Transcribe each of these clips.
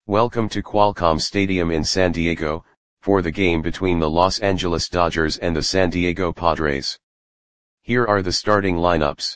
Welcome to Qualcomm Stadium in San Diego, for the game between the Los Angeles Dodgers and the San Diego Padres. Here are the starting lineups.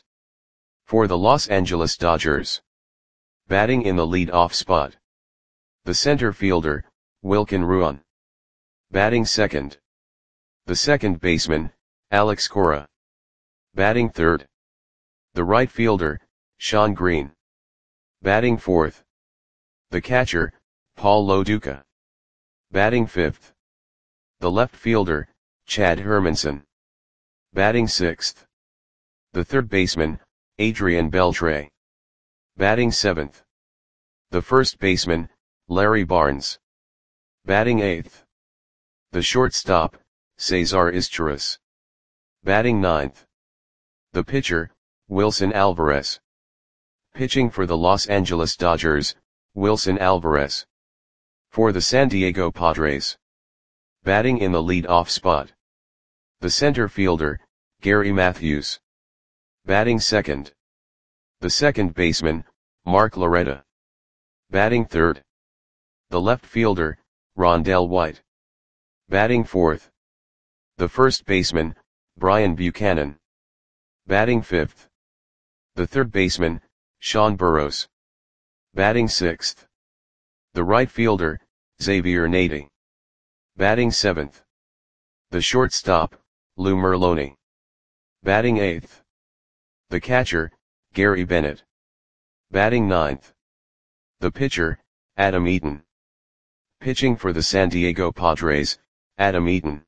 For the Los Angeles Dodgers. Batting in the lead-off spot. The center fielder, Wilkin Ruan. Batting second. The second baseman, Alex Cora. Batting third. The right fielder, Shawn Green. Batting fourth. The catcher, Paul Lo Duca. Batting fifth. The left fielder, Chad Hermanson. Batting sixth. The third baseman, Adrian Beltre. Batting seventh. The first baseman, Larry Barnes. Batting eighth. The shortstop, Cesar Izturis. Batting ninth. The pitcher, Wilson Alvarez. Pitching for the Los Angeles Dodgers, Wilson Alvarez. For the San Diego Padres. Batting in the lead-off spot. The center fielder, Gary Matthews. Batting second. The second baseman, Mark Loretta. Batting third. The left fielder, Rondell White. Batting fourth. The first baseman, Brian Buchanan. Batting fifth. The third baseman, Sean Burroughs. Batting sixth. The right fielder, Xavier Nady. Batting seventh. The shortstop, Lou Merloni. Batting eighth. The catcher, Gary Bennett. Batting ninth. The pitcher, Adam Eaton. Pitching for the San Diego Padres, Adam Eaton.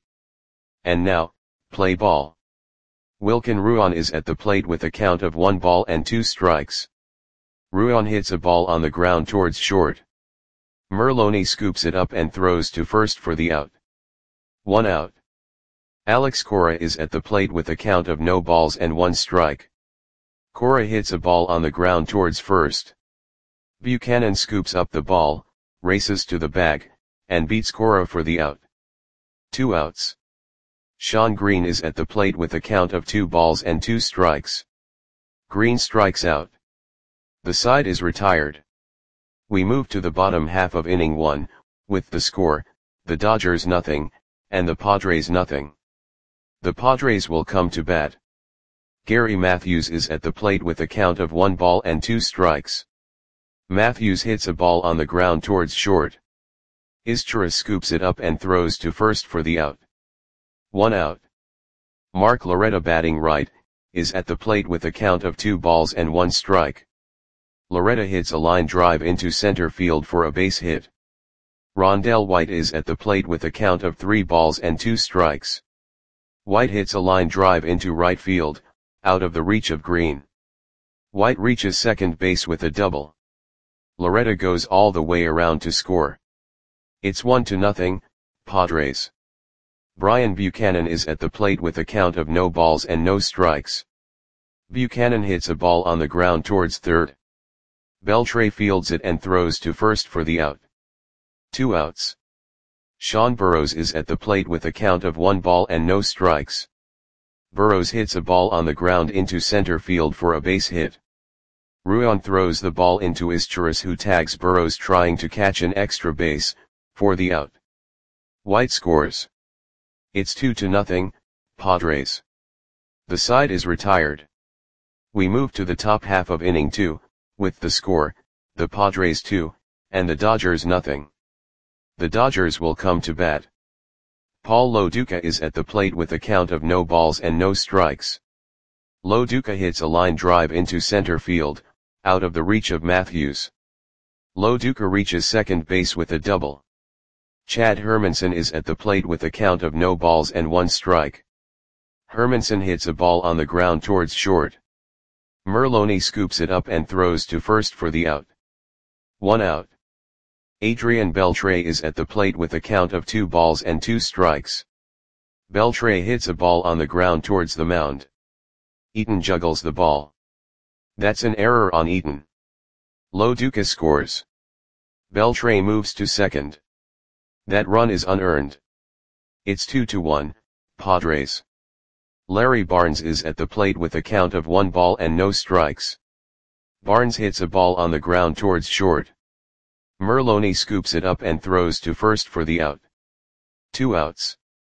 And now, play ball. Wilkin Ruan is at the plate with a count of 1 ball and 2 strikes. Ruan hits a ball on the ground towards short. Merloni scoops it up and throws to first for the out. 1 out. Alex Cora is at the plate with a count of no balls and 1 strike. Cora hits a ball on the ground towards first. Buchanan scoops up the ball, races to the bag, and beats Cora for the out. 2 outs. Shawn Green is at the plate with a count of 2 balls and 2 strikes. Green strikes out. The side is retired. We move to the bottom half of inning 1, with the score, the Dodgers nothing, and the Padres nothing. The Padres will come to bat. Gary Matthews is at the plate with a count of 1 ball and 2 strikes. Matthews hits a ball on the ground towards short. Izturis scoops it up and throws to first for the out. 1 out. Mark Loretta, batting right, is at the plate with a count of 2 balls and 1 strike. Loretta hits a line drive into center field for a base hit. Rondell White is at the plate with a count of 3 balls and 2 strikes. White hits a line drive into right field, out of the reach of Green. White reaches second base with a double. Loretta goes all the way around to score. It's 1-0, Padres. Brian Buchanan is at the plate with a count of no balls and no strikes. Buchanan hits a ball on the ground towards third. Beltre fields it and throws to first for the out. 2 outs. Sean Burroughs is at the plate with a count of 1 ball and no strikes. Burroughs hits a ball on the ground into center field for a base hit. Ruan throws the ball into Izturis, who tags Burroughs trying to catch an extra base, for the out. White scores. It's 2-0, Padres. The side is retired. We move to the top half of inning 2, with the score, the Padres 2, and the Dodgers nothing. The Dodgers will come to bat. Paul Lo Duca is at the plate with a count of no balls and no strikes. Lo Duca hits a line drive into center field, out of the reach of Matthews. Lo Duca reaches second base with a double. Chad Hermanson is at the plate with a count of no balls and 1 strike. Hermanson hits a ball on the ground towards short. Merloni scoops it up and throws to first for the out. 1 out. Adrian Beltre is at the plate with a count of 2 balls and 2 strikes. Beltre hits a ball on the ground towards the mound. Eaton juggles the ball. That's an error on Eaton. Lo Duca scores. Beltre moves to second. That run is unearned. It's 2-1, Padres. Larry Barnes is at the plate with a count of 1 ball and no strikes. Barnes hits a ball on the ground towards short. Merloni scoops it up and throws to first for the out. 2 outs.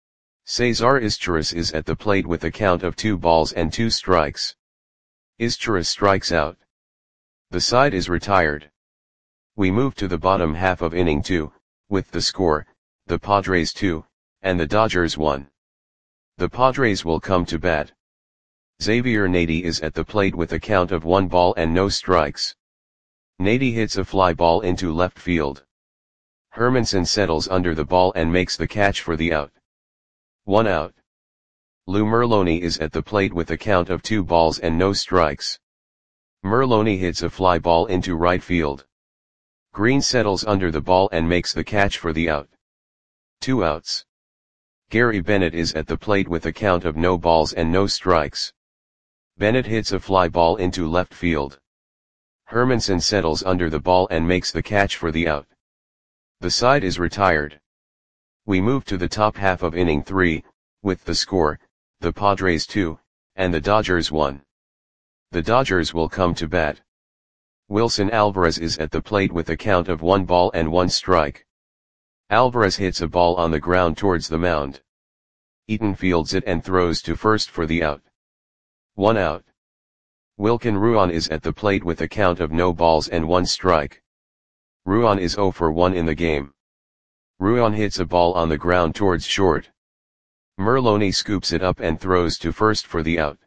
Cesar Izturis is at the plate with a count of 2 balls and 2 strikes. Izturis strikes out. The side is retired. We move to the bottom half of inning 2, with the score, the Padres 2, and the Dodgers 1. The Padres will come to bat. Xavier Nady is at the plate with a count of 1 ball and no strikes. Nady hits a fly ball into left field. Hermanson settles under the ball and makes the catch for the out. 1 out. Lou Merloni is at the plate with a count of 2 balls and no strikes. Merloni hits a fly ball into right field. Green settles under the ball and makes the catch for the out. 2 outs. Gary Bennett is at the plate with a count of no balls and no strikes. Bennett hits a fly ball into left field. Hermanson settles under the ball and makes the catch for the out. The side is retired. We move to the top half of inning 3, with the score, the Padres 2, and the Dodgers 1. The Dodgers will come to bat. Wilson Alvarez is at the plate with a count of 1 ball and 1 strike. Alvarez hits a ball on the ground towards the mound. Eaton fields it and throws to first for the out. 1 out. Wilkin Ruan is at the plate with a count of no balls and 1 strike. Ruan is 0 for 1 in the game. Ruan hits a ball on the ground towards short. Merloni scoops it up and throws to first for the out.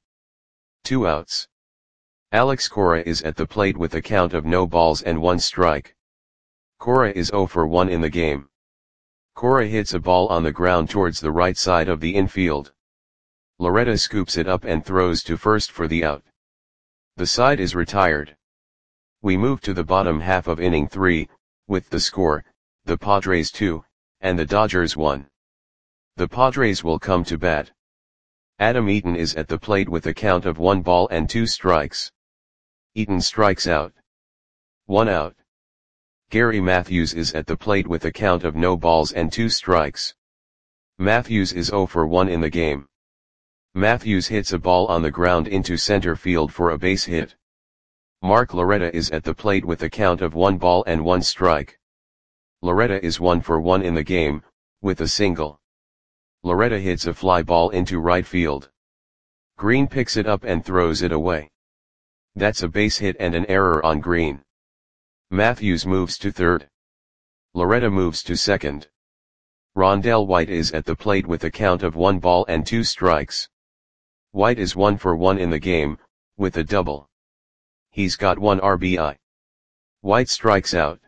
2 outs. Alex Cora is at the plate with a count of no balls and 1 strike. Cora is 0 for 1 in the game. Cora hits a ball on the ground towards the right side of the infield. Loretta scoops it up and throws to first for the out. The side is retired. We move to the bottom half of inning 3, with the score, the Padres 2, and the Dodgers 1. The Padres will come to bat. Adam Eaton is at the plate with a count of 1 ball and 2 strikes. Eaton strikes out. 1 out. Gary Matthews is at the plate with a count of no balls and 2 strikes. Matthews is 0 for 1 in the game. Matthews hits a ball on the ground into center field for a base hit. Mark Loretta is at the plate with a count of 1 ball and 1 strike. Loretta is 1 for 1 in the game, with a single. Loretta hits a fly ball into right field. Green picks it up and throws it away. That's a base hit and an error on Green. Matthews moves to third. Loretta moves to second. Rondell White is at the plate with a count of 1 ball and 2 strikes. White is 1 for 1 in the game, with a double. He's got 1 RBI. White strikes out.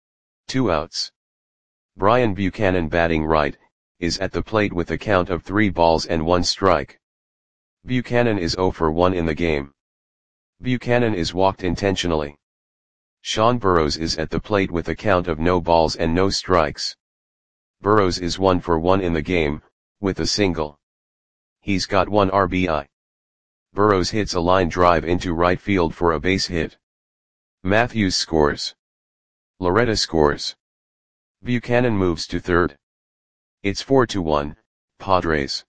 2 outs. Brian Buchanan, batting right, is at the plate with a count of 3 balls and 1 strike. Buchanan is 0 for 1 in the game. Buchanan is walked intentionally. Sean Burrows is at the plate with a count of no balls and no strikes. Burrows is 1 for 1 in the game, with a single. He's got 1 RBI. Burrows hits a line drive into right field for a base hit. Matthews scores. Loretta scores. Buchanan moves to third. It's 4-1, Padres.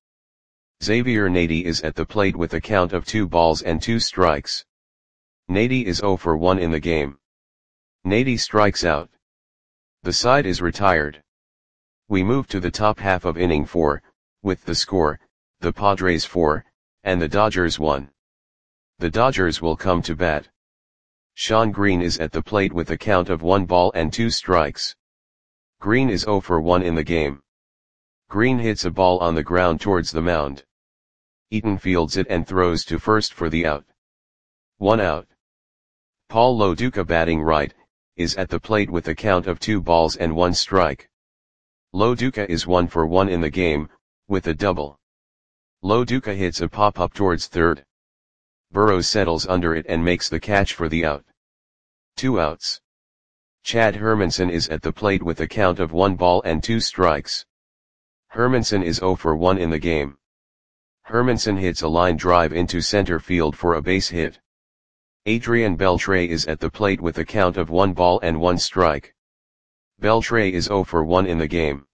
Xavier Nady is at the plate with a count of 2 balls and 2 strikes. Nady is 0 for 1 in the game. Nady strikes out. The side is retired. We move to the top half of inning 4, with the score, the Padres 4, and the Dodgers 1. The Dodgers will come to bat. Sean Green is at the plate with a count of 1 ball and 2 strikes. Green is 0 for 1 in the game. Green hits a ball on the ground towards the mound. Eaton fields it and throws to first for the out. 1 out. Paul Lo Duca, batting right, is at the plate with a count of 2 balls and 1 strike. Lo Duca is 1 for 1 in the game, with a double. Lo Duca hits a pop-up towards third. Burrows settles under it and makes the catch for the out. 2 outs. Chad Hermanson is at the plate with a count of 1 ball and 2 strikes. Hermanson is 0 for 1 in the game. Hermanson hits a line drive into center field for a base hit. Adrian Beltre is at the plate with a count of 1 ball and 1 strike. Beltre is 0 for 1 in the game.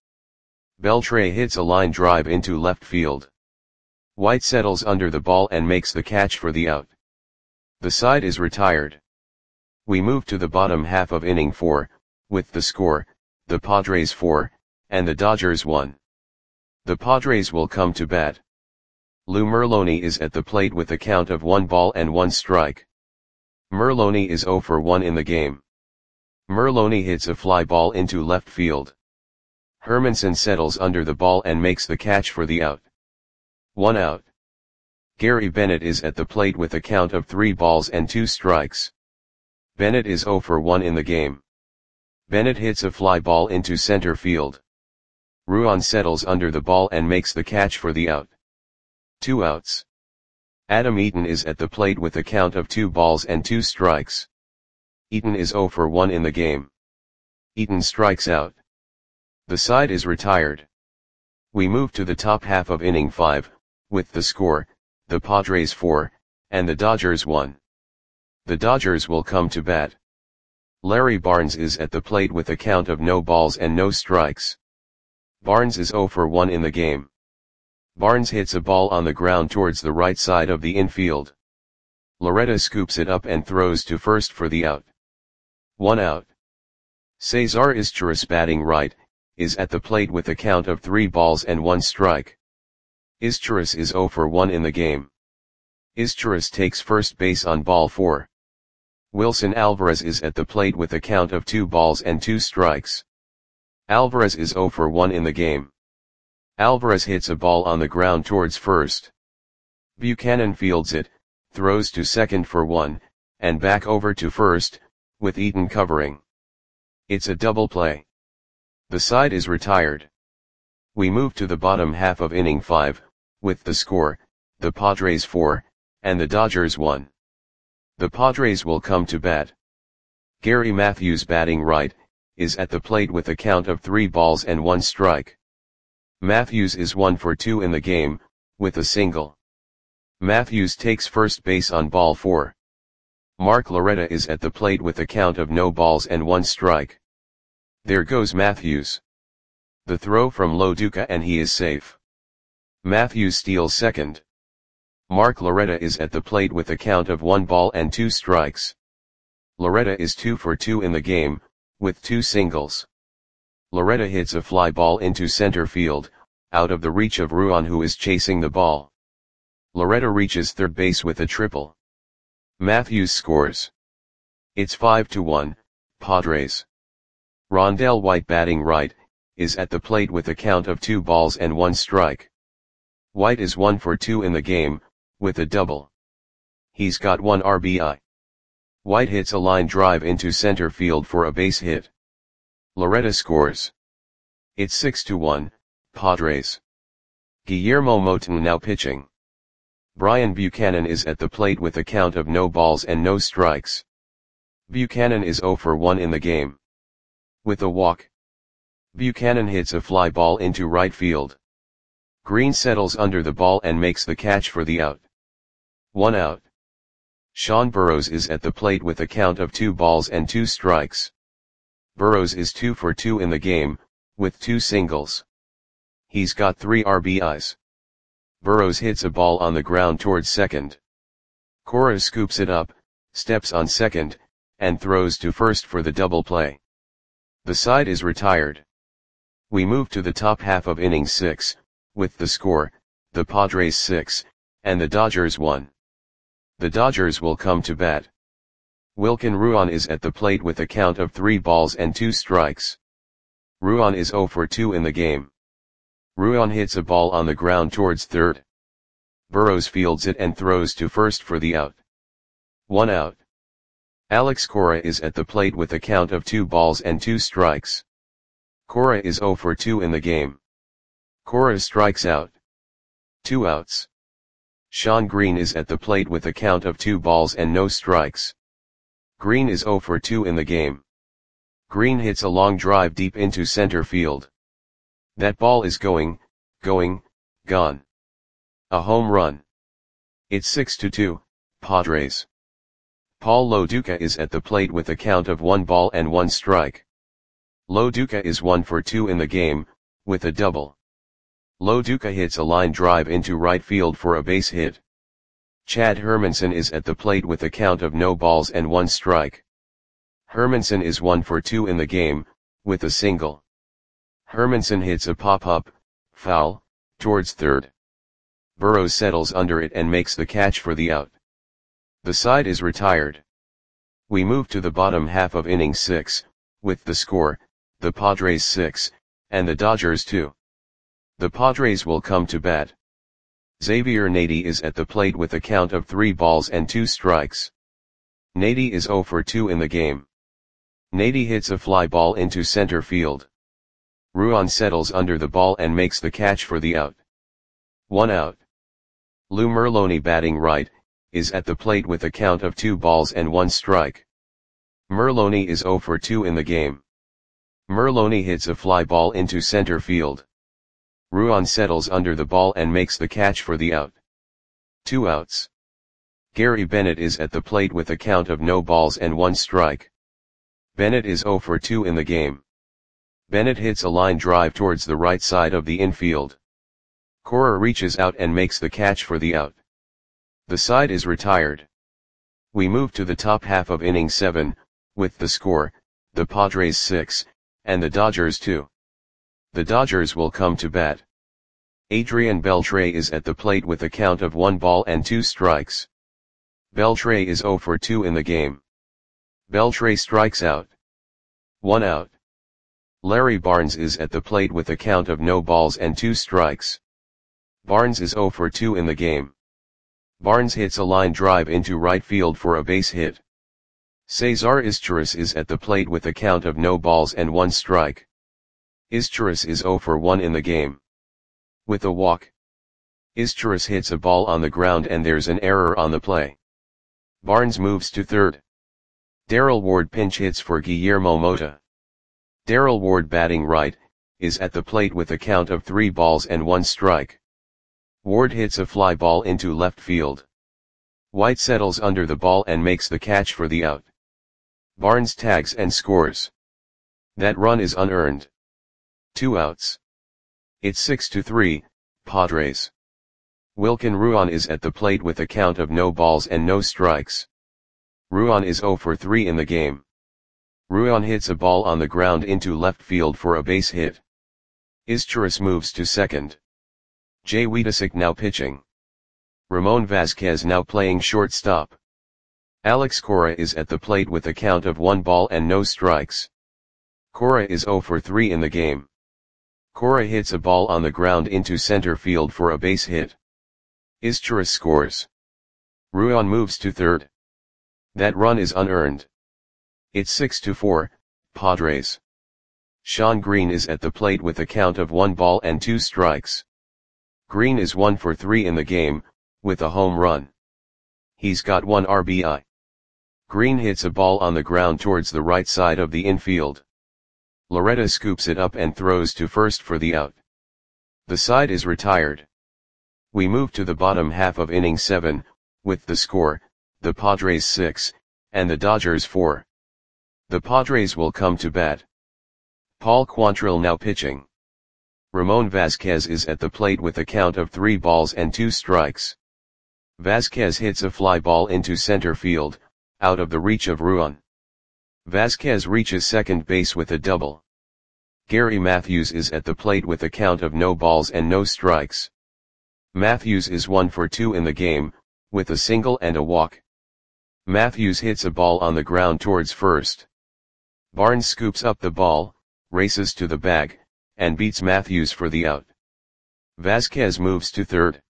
Beltre hits a line drive into left field. White settles under the ball and makes the catch for the out. The side is retired. We move to the bottom half of inning 4, with the score, the Padres 4, and the Dodgers 1. The Padres will come to bat. Lou Merloni is at the plate with a count of 1 ball and 1 strike. Merloni is 0 for 1 in the game. Merloni hits a fly ball into left field. Hermanson settles under the ball and makes the catch for the out. 1 out. Gary Bennett is at the plate with a count of 3 balls and 2 strikes. Bennett is 0 for 1 in the game. Bennett hits a fly ball into center field. Ruan settles under the ball and makes the catch for the out. 2 outs. Adam Eaton is at the plate with a count of 2 balls and 2 strikes. Eaton is 0 for 1 in the game. Eaton strikes out. The side is retired. We move to the top half of inning 5, with the score, the Padres 4, and the Dodgers 1. The Dodgers will come to bat. Larry Barnes is at the plate with a count of no balls and no strikes. Barnes is 0 for 1 in the game. Barnes hits a ball on the ground towards the right side of the infield. Loretta scoops it up and throws to first for the out. 1 out. Cesar Izturis, batting right, is at the plate with a count of 3 balls and 1 strike. Izturis is 0 for 1 in the game. Izturis takes first base on ball 4. Wilson Alvarez is at the plate with a count of 2 balls and 2 strikes. Alvarez is 0 for 1 in the game. Alvarez hits a ball on the ground towards first. Buchanan fields it, throws to second for 1, and back over to first, with Eaton covering. It's a double play. The side is retired. We move to the bottom half of inning 5, with the score, the Padres 4, and the Dodgers 1. The Padres will come to bat. Gary Matthews, batting right, is at the plate with a count of 3 balls and 1 strike. Matthews is 1 for 2 in the game, with a single. Matthews takes first base on ball 4. Mark Loretta is at the plate with a count of no balls and 1 strike. There goes Matthews. The throw from Lo Duca and he is safe. Matthews steals second. Mark Loretta is at the plate with a count of 1 ball and 2 strikes. Loretta is 2 for 2 in the game, with 2 singles. Loretta hits a fly ball into center field, out of the reach of Ruan, who is chasing the ball. Loretta reaches third base with a triple. Matthews scores. It's 5-1, Padres. Rondell White, batting right, is at the plate with a count of 2 balls and 1 strike. White is 1 for 2 in the game, with a double. He's got 1 RBI. White hits a line drive into center field for a base hit. Loretta scores. It's 6-1, Padres. Guillermo Moton now pitching. Brian Buchanan is at the plate with a count of no balls and no strikes. Buchanan is 0 for 1 in the game. With a walk. Buchanan hits a fly ball into right field. Green settles under the ball and makes the catch for the out. 1 out. Sean Burrows is at the plate with a count of 2 balls and 2 strikes. Burrows is 2 for 2 in the game, with 2 singles. He's got 3 RBIs. Burrows hits a ball on the ground towards second. Cora scoops it up, steps on second, and throws to first for the double play. The side is retired. We move to the top half of inning 6, with the score, the Padres 6, and the Dodgers 1. The Dodgers will come to bat. Wilkin Ruan is at the plate with a count of 3 balls and 2 strikes. Ruan is 0 for 2 in the game. Ruan hits a ball on the ground towards third. Burrows fields it and throws to first for the out. 1 out. Alex Cora is at the plate with a count of 2 balls and 2 strikes. Cora is 0 for 2 in the game. Cora strikes out. 2 outs. Sean Green is at the plate with a count of 2 balls and no strikes. Green is 0 for 2 in the game. Green hits a long drive deep into center field. That ball is gone. A home run. It's 6-2, Padres. Paul Lo Duca is at the plate with a count of 1 ball and 1 strike. Lo Duca is 1 for 2 in the game, with a double. Lo Duca hits a line drive into right field for a base hit. Chad Hermanson is at the plate with a count of no balls and 1 strike. Hermanson is 1 for 2 in the game, with a single. Hermanson hits a pop-up, foul, towards third. Burrows settles under it and makes the catch for the out. The side is retired. We move to the bottom half of inning 6, with the score, the Padres 6, and the Dodgers 2. The Padres will come to bat. Xavier Nady is at the plate with a count of 3 balls and 2 strikes. Nady is 0 for 2 in the game. Nady hits a fly ball into center field. Ruan settles under the ball and makes the catch for the out. 1 out. Lou Merloni, batting right, is at the plate with a count of 2 balls and 1 strike. Merloni is 0 for 2 in the game. Merloni hits a fly ball into center field. Ruan settles under the ball and makes the catch for the out. 2 outs. Gary Bennett is at the plate with a count of no balls and 1 strike. Bennett is 0 for 2 in the game. Bennett hits a line drive towards the right side of the infield. Cora reaches out and makes the catch for the out. The side is retired. We move to the top half of inning 7, with the score, the Padres 6, and the Dodgers 2. The Dodgers will come to bat. Adrian Beltre is at the plate with a count of 1 ball and 2 strikes. Beltre is 0 for 2 in the game. Beltre strikes out. 1 out. Larry Barnes is at the plate with a count of no balls and 2 strikes. Barnes is 0 for 2 in the game. Barnes hits a line drive into right field for a base hit. Cesar Izturis is at the plate with a count of no balls and 1 strike. Izturis is 0 for 1 in the game. With a walk. Izturis hits a ball on the ground and there's an error on the play. Barnes moves to third. Darrell Ward pinch hits for Guillermo Mota. Darrell Ward, batting right, is at the plate with a count of 3 balls and 1 strike. Ward hits a fly ball into left field. White settles under the ball and makes the catch for the out. Barnes tags and scores. That run is unearned. 2 outs. It's 6-3, Padres. Wilkin Ruan is at the plate with a count of no balls and no strikes. Ruan is 0 for 3 in the game. Ruan hits a ball on the ground into left field for a base hit. Izturis moves to second. Jay Wiedesick now pitching. Ramon Vasquez now playing shortstop. Alex Cora is at the plate with a count of 1 ball and no strikes. Cora is 0 for 3 in the game. Cora hits a ball on the ground into center field for a base hit. Izturis scores. Ruan moves to third. That run is unearned. It's 6-4, Padres. Sean Green is at the plate with a count of 1 ball and 2 strikes. Green is 1 for 3 in the game, with a home run. He's got 1 RBI. Green hits a ball on the ground towards the right side of the infield. Loretta scoops it up and throws to first for the out. The side is retired. We move to the bottom half of inning 7, with the score, the Padres 6, and the Dodgers 4. The Padres will come to bat. Paul Quantrill now pitching. Ramon Vasquez is at the plate with a count of 3 balls and 2 strikes. Vasquez hits a fly ball into center field, out of the reach of Ruan. Vasquez reaches second base with a double. Gary Matthews is at the plate with a count of no balls and no strikes. Matthews is 1 for 2 in the game, with a single and a walk. Matthews hits a ball on the ground towards first. Barnes scoops up the ball, races to the bag, and beats Matthews for the out. Vasquez moves to third.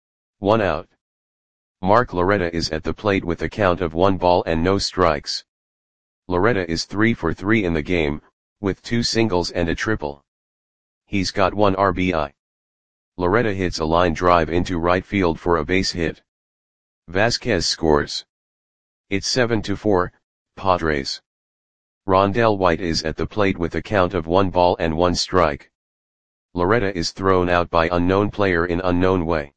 1 out. Mark Loretta is at the plate with a count of 1 ball and no strikes. Loretta is 3 for 3 in the game, with 2 singles and a triple. He's got 1 RBI. Loretta hits a line drive into right field for a base hit. Vasquez scores. It's 7-4, Padres. Rondell White is at the plate with a count of 1 ball and 1 strike. Loretta is thrown out by unknown player in unknown way.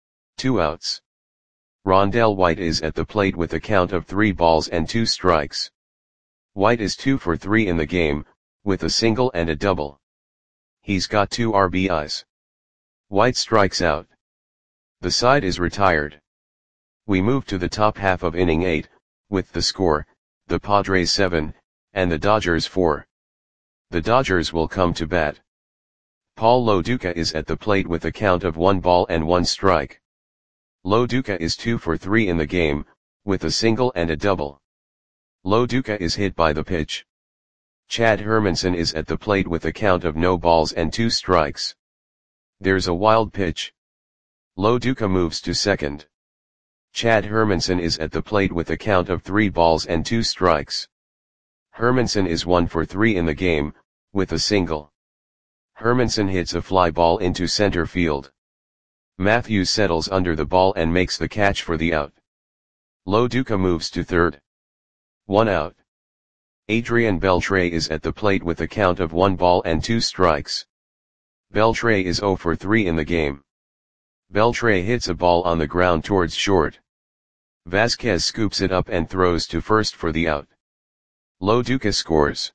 2 outs. Rondell White is at the plate with a count of 3 balls and 2 strikes. White is 2 for 3 in the game, with a single and a double. He's got 2 RBIs. White strikes out. The side is retired. We move to the top half of inning 8, with the score, the Padres 7, and the Dodgers 4. The Dodgers will come to bat. Paul Lo Duca is at the plate with a count of 1 ball and 1 strike. Lo Duca is 2 for 3 in the game, with a single and a double. Lo Duca is hit by the pitch. Chad Hermanson is at the plate with a count of no balls and 2 strikes. There's a wild pitch. Lo Duca moves to second. Chad Hermanson is at the plate with a count of 3 balls and 2 strikes. Hermanson is 1 for 3 in the game, with a single. Hermanson hits a fly ball into center field. Matthews settles under the ball and makes the catch for the out. Lo Duca moves to third. 1 out. Adrian Beltre is at the plate with a count of 1 ball and 2 strikes. Beltre is 0 for 3 in the game. Beltre hits a ball on the ground towards short. Vasquez scoops it up and throws to first for the out. Lo Duca scores.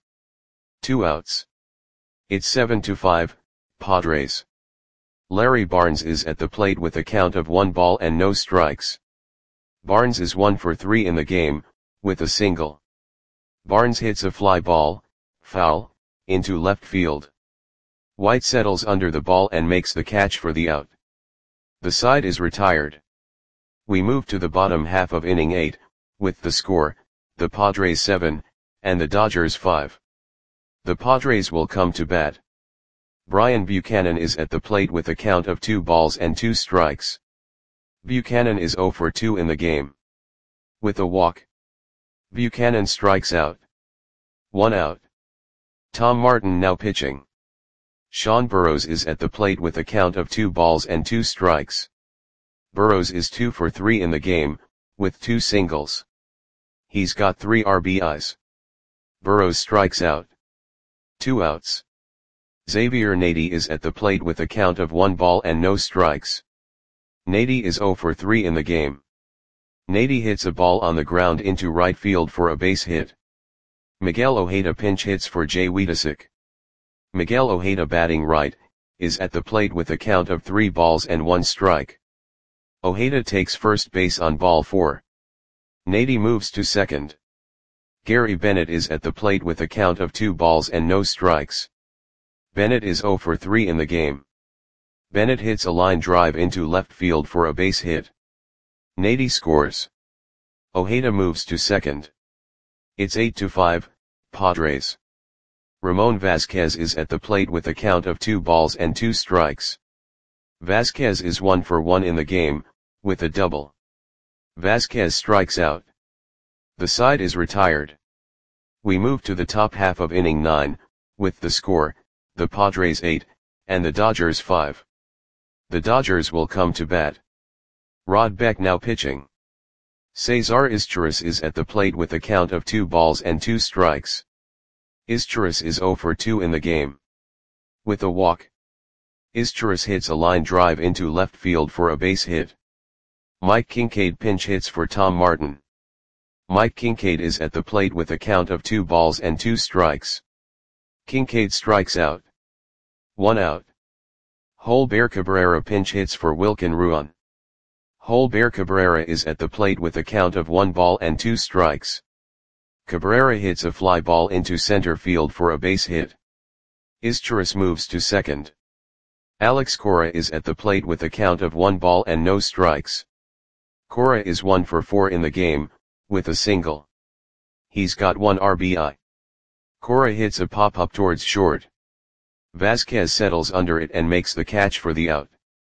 2 outs. It's 7-5, Padres. Larry Barnes is at the plate with a count of 1 ball and no strikes. Barnes is 1 for 3 in the game, with a single. Barnes hits a fly ball, foul, into left field. White settles under the ball and makes the catch for the out. The side is retired. We move to the bottom half of inning 8, with the score, the Padres 7, and the Dodgers 5. The Padres will come to bat. Brian Buchanan is at the plate with a count of 2 balls and 2 strikes. Buchanan is 0 for 2 in the game. With a walk. Buchanan strikes out. 1 out. Tom Martin now pitching. Sean Burrows is at the plate with a count of 2 balls and 2 strikes. Burrows is 2 for 3 in the game, with 2 singles. He's got 3 RBIs. Burrows strikes out. 2 outs. Xavier Nady is at the plate with a count of 1 ball and no strikes. Nady is 0 for 3 in the game. Nady hits a ball on the ground into right field for a base hit. Miguel Ojeda pinch hits for Jay Weedisick. Miguel Ojeda, batting right, is at the plate with a count of 3 balls and 1 strike. Ojeda takes first base on ball 4. Nady moves to second. Gary Bennett is at the plate with a count of 2 balls and no strikes. Bennett is 0 for 3 in the game. Bennett hits a line drive into left field for a base hit. Nady scores. Ojeda moves to second. It's 8-5, Padres. Ramon Vasquez is at the plate with a count of 2 balls and 2 strikes. Vasquez is 1 for 1 in the game, with a double. Vasquez strikes out. The side is retired. We move to the top half of inning 9, with the score, the Padres 8, and the Dodgers 5. The Dodgers will come to bat. Rod Beck now pitching. Cesar Izturis is at the plate with a count of 2 balls and 2 strikes. Izturis is 0 for 2 in the game. With a walk. Izturis hits a line drive into left field for a base hit. Mike Kincaid pinch hits for Tom Martin. Mike Kincaid is at the plate with a count of 2 balls and 2 strikes. Kincaid strikes out. 1 out. Holber Cabrera pinch hits for Wilkin Ruan. Holber Cabrera is at the plate with a count of 1 ball and 2 strikes. Cabrera hits a fly ball into center field for a base hit. Izturis moves to second. Alex Cora is at the plate with a count of 1 ball and no strikes. Cora is 1 for 4 in the game, with a single. He's got 1 RBI. Cora hits a pop-up towards short. Vasquez settles under it and makes the catch for the out.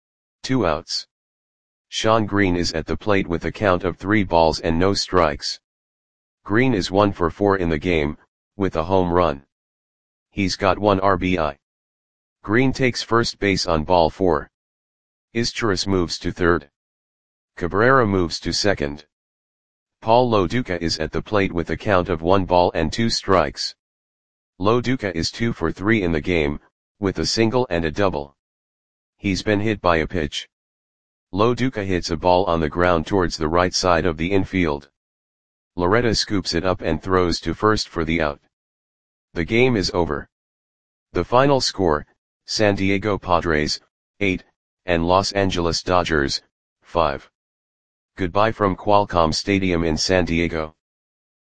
2 outs. Sean Green is at the plate with a count of 3 balls and no strikes. Green is 1 for 4 in the game, with a home run. He's got 1 RBI. Green takes first base on ball 4. Izturis moves to third. Cabrera moves to second. Paul Lo Duca is at the plate with a count of 1 ball and 2 strikes. Lo Duca is 2 for 3 in the game, with a single and a double. He's been hit by a pitch. Lo Duca hits a ball on the ground towards the right side of the infield. Loretta scoops it up and throws to first for the out. The game is over. The final score, San Diego Padres, 8, and Los Angeles Dodgers, 5. Goodbye from Qualcomm Stadium in San Diego.